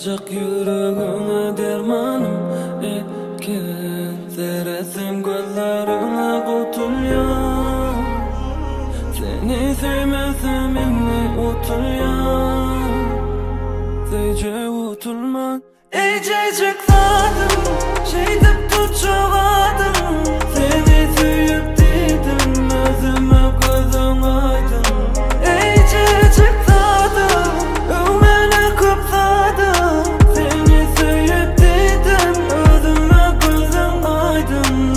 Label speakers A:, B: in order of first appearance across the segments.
A: Barcak yüreğine dermanım etken Zerresin gözlerine kutulyan Seni sevmezsem inni utulyan Zeyce utulman Ececik zadım Şeydip tutuşadım Seni söyüp dedim Özüme gözün aydın Ececik zadım Ömene kopsadım Seni söyüp dedim Özüme gözün aydın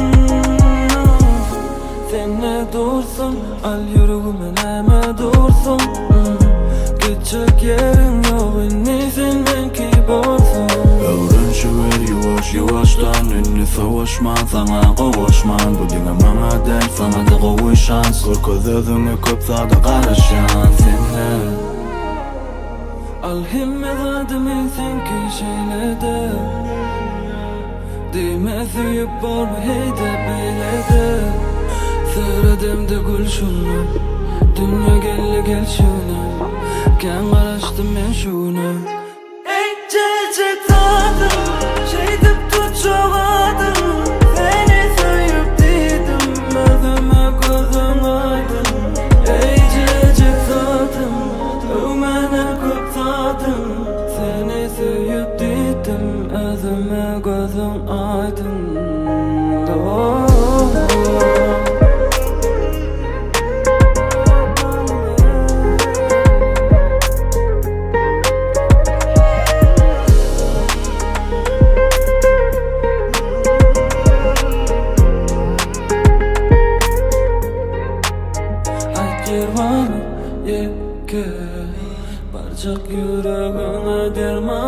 A: Sen ne dursun Al yüreğime neme dursun Geçecek yerin yok inni senden kibarsın
B: Öğrenşiver yavaş yavaştan Ünlü savaşman sana kavuşman Bu dine bana der sana da kavuşan Korku özünü kopsa da karışan Senle
A: Al himmet adımın sen ki şeyle de Dime süyüp barma heyde beyle de Seyredim de gül şunu Dünya gel şuna Ken karıştım ben şuna Ececik zadım Şeydip tutuşadım Seni söyüp dedim Özüme gözün aydın Ececik zadım Ömene kopsadım Seni söyüp dedim Özüme gözün aydın Dermanım yeker Barcak yüreğine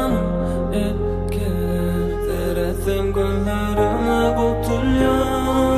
A: dermanım yeker Zerresin gözlerine kutulyan